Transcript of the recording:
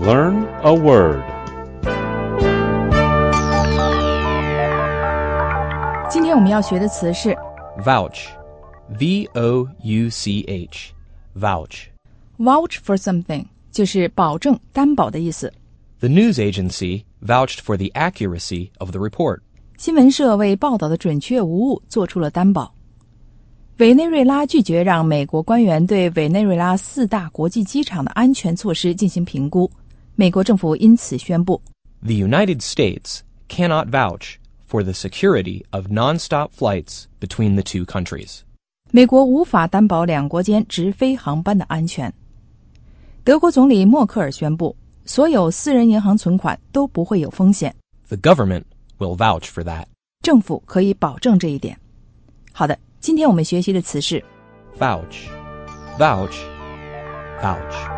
Learn a word. 今天我们要学的词是 Vouch. V-O-U-C-H. Vouch. vouch for something， 就是保证、担保的意思。 The news agency vouched for the accuracy of the report. 新闻社为报道的准确无误做出了担保。委内瑞拉拒绝让美国官员对委内瑞拉4大国际机场的安全措施进行评估，美国政府因此宣布 The United States cannot vouch for the security of non-stop flights between the two countries. 美国无法担保两国间直飞航班的安全。德国总理默克尔宣布，所有私人银行存款都不会有风险， The government will vouch for that. 政府可以保证这一点。好的，今天我们学习的词是 Vouch. Vouch. Vouch.